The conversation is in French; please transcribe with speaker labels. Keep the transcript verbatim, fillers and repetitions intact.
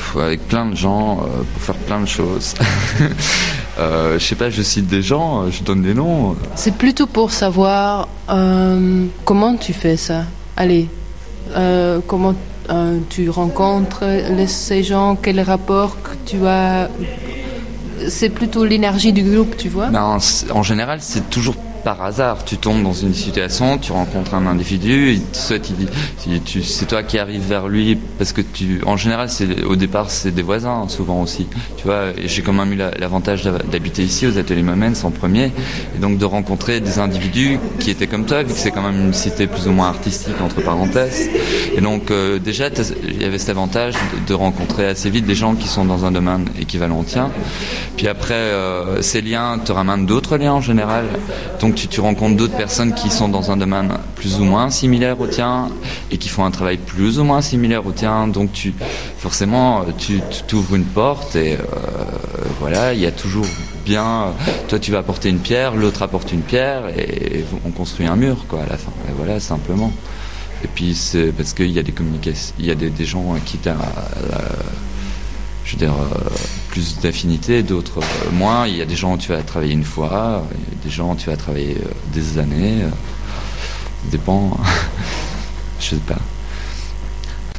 Speaker 1: avec plein de gens, euh, pour faire plein de choses. euh, je sais pas, je cite des gens, je donne des noms.
Speaker 2: C'est plutôt pour savoir euh, comment tu fais ça. Allez, euh, comment euh, tu rencontres les, ces gens, quel rapport que tu as. C'est plutôt l'énergie du groupe, tu vois.
Speaker 1: Ben, en général, c'est toujours par hasard. Tu tombes dans une situation, tu rencontres un individu, il te souhaite, il, il, tu, c'est toi qui arrives vers lui parce que tu, en général, c'est, au départ, c'est des voisins, souvent aussi. Tu vois, et j'ai quand même eu la, l'avantage d'habiter ici aux Ateliers Moments en premier, et donc de rencontrer des individus qui étaient comme toi, vu que c'est quand même une cité plus ou moins artistique entre parenthèses. Et donc euh, déjà, il y avait cet avantage de, de rencontrer assez vite des gens qui sont dans un domaine équivalent au tien. Puis après, euh, ces liens te ramènent d'autres liens en général. Donc tu, tu rencontres d'autres personnes qui sont dans un domaine plus ou moins similaire au tien et qui font un travail plus ou moins similaire au tien. Donc tu, forcément, tu t'ouvres une porte et euh, voilà, il y a toujours bien. Toi, tu vas apporter une pierre, l'autre apporte une pierre et on construit un mur, quoi, à la fin. Et voilà, simplement. Et puis c'est parce qu'il y a des communications, il y a des, des gens qui t'ont, je veux dire, euh, plus d'affinité, d'autres euh, moins. Il y a des gens où tu vas travailler une fois, il y a des gens où tu vas travailler euh, des années. Euh, dépend. Je sais pas.